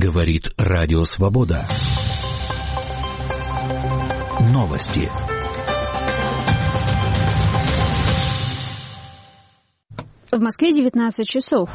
Говорит Радио Свобода. Новости. В Москве 19 часов.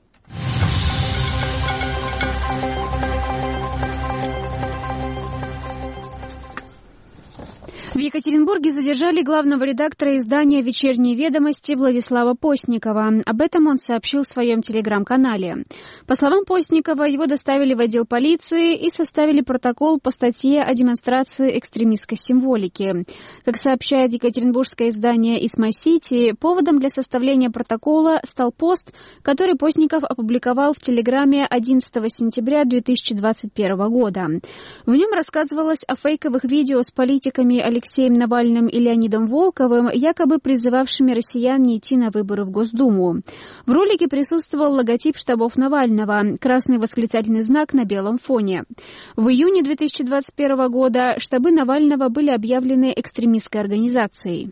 В Екатеринбурге задержали главного редактора издания «Вечерние ведомости» Владислава Постникова. Об этом он сообщил в своем телеграм-канале. По словам Постникова, его доставили в отдел полиции и составили протокол по статье о демонстрации экстремистской символики. Как сообщает екатеринбургское издание «Исмай-Сити», поводом для составления протокола стал пост, который Постников опубликовал в Телеграме 11 сентября 2021 года. В нем рассказывалось о фейковых видео с политиками Алексеем Навальным и Леонидом Волковым, якобы призывавшими россиян не идти на выборы в Госдуму. В ролике присутствовал логотип штабов Навального, красный восклицательный знак на белом фоне. В июне 2021 года штабы Навального были объявлены экстремистской организацией.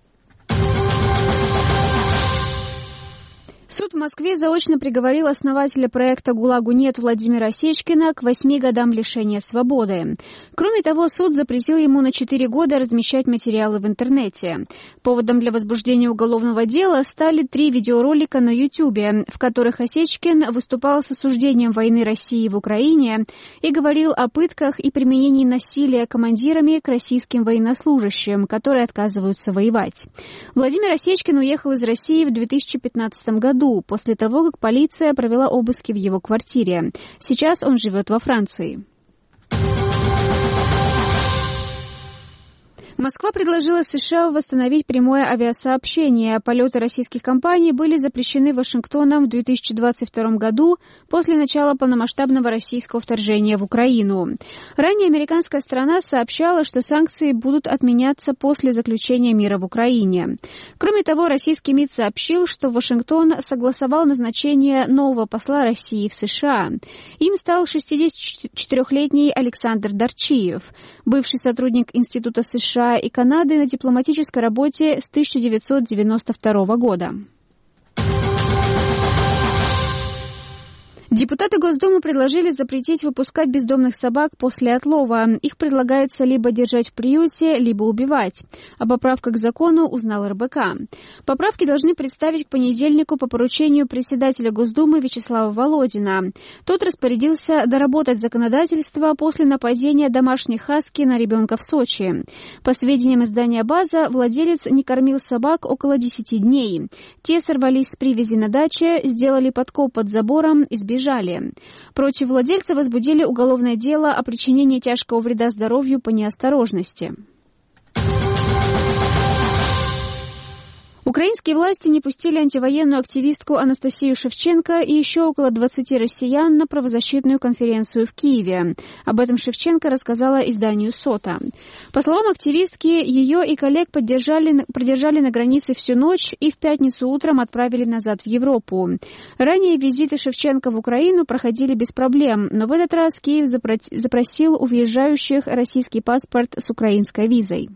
Суд в Москве заочно приговорил основателя проекта «ГУЛАГу нет» Владимира Осечкина к 8 годам лишения свободы. Кроме того, суд запретил ему на 4 года размещать материалы в интернете. Поводом для возбуждения уголовного дела стали 3 видеоролика на Ютубе, в которых Осечкин выступал с осуждением войны России в Украине и говорил о пытках и применении насилия командирами к российским военнослужащим, которые отказываются воевать. Владимир Осечкин уехал из России в 2015 году, после того, как полиция провела обыски в его квартире. Сейчас он живет во Франции. Москва предложила США восстановить прямое авиасообщение. Полеты российских компаний были запрещены Вашингтоном в 2022 году после начала полномасштабного российского вторжения в Украину. Ранее американская сторона сообщала, что санкции будут отменяться после заключения мира в Украине. Кроме того, российский МИД сообщил, что Вашингтон согласовал назначение нового посла России в США. Им стал 64-летний Александр Дарчиев, бывший сотрудник Института США и Канады на дипломатической работе с 1992 года. Депутаты Госдумы предложили запретить выпускать бездомных собак после отлова. Их предлагается либо держать в приюте, либо убивать. О поправках к закону узнал РБК. Поправки должны представить к понедельнику по поручению председателя Госдумы Вячеслава Володина. Тот распорядился доработать законодательство после нападения домашних хаски на ребенка в Сочи. По сведениям издания «База», владелец не кормил собак около 10 дней. Те сорвались с привязи на даче, сделали подкоп под забором и сбежали. Против владельца возбудили уголовное дело о причинении тяжкого вреда здоровью по неосторожности. Украинские власти не пустили антивоенную активистку Анастасию Шевченко и еще около 20 россиян на правозащитную конференцию в Киеве. Об этом Шевченко рассказала изданию «Сота». По словам активистки, ее и коллег продержали на границе всю ночь и в пятницу утром отправили назад в Европу. Ранее визиты Шевченко в Украину проходили без проблем, но в этот раз Киев запросил у въезжающих российский паспорт с украинской визой.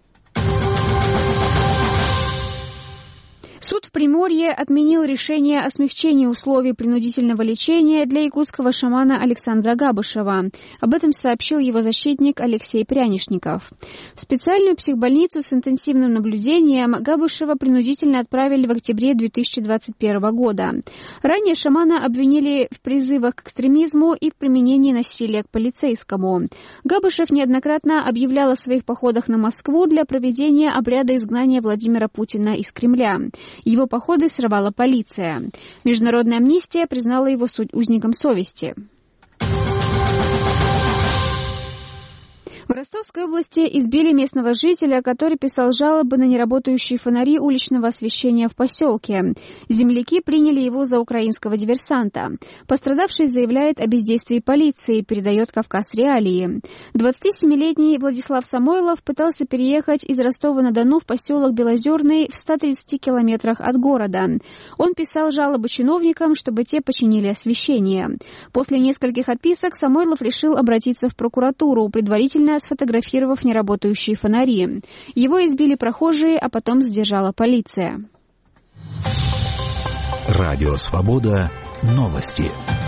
Суд в Приморье отменил решение о смягчении условий принудительного лечения для якутского шамана Александра Габышева. Об этом сообщил его защитник Алексей Прянишников. В специальную психбольницу с интенсивным наблюдением Габышева принудительно отправили в октябре 2021 года. Ранее шамана обвинили в призывах к экстремизму и в применении насилия к полицейскому. Габышев неоднократно объявлял о своих походах на Москву для проведения обряда изгнания Владимира Путина из Кремля. Его походы срывала полиция. Международная амнистия признала его узником совести. В Ростовской области избили местного жителя, который писал жалобы на неработающие фонари уличного освещения в поселке. Земляки приняли его за украинского диверсанта. Пострадавший заявляет о бездействии полиции, передает «Кавказ Реалии». 27-летний Владислав Самойлов пытался переехать из Ростова-на-Дону в поселок Белозерный в 130 километрах от города. Он писал жалобы чиновникам, чтобы те починили освещение. После нескольких отписок Самойлов решил обратиться в прокуратуру, предварительно сфотографировав неработающие фонари. Его избили прохожие, а потом задержала полиция. Радио Свобода. Новости.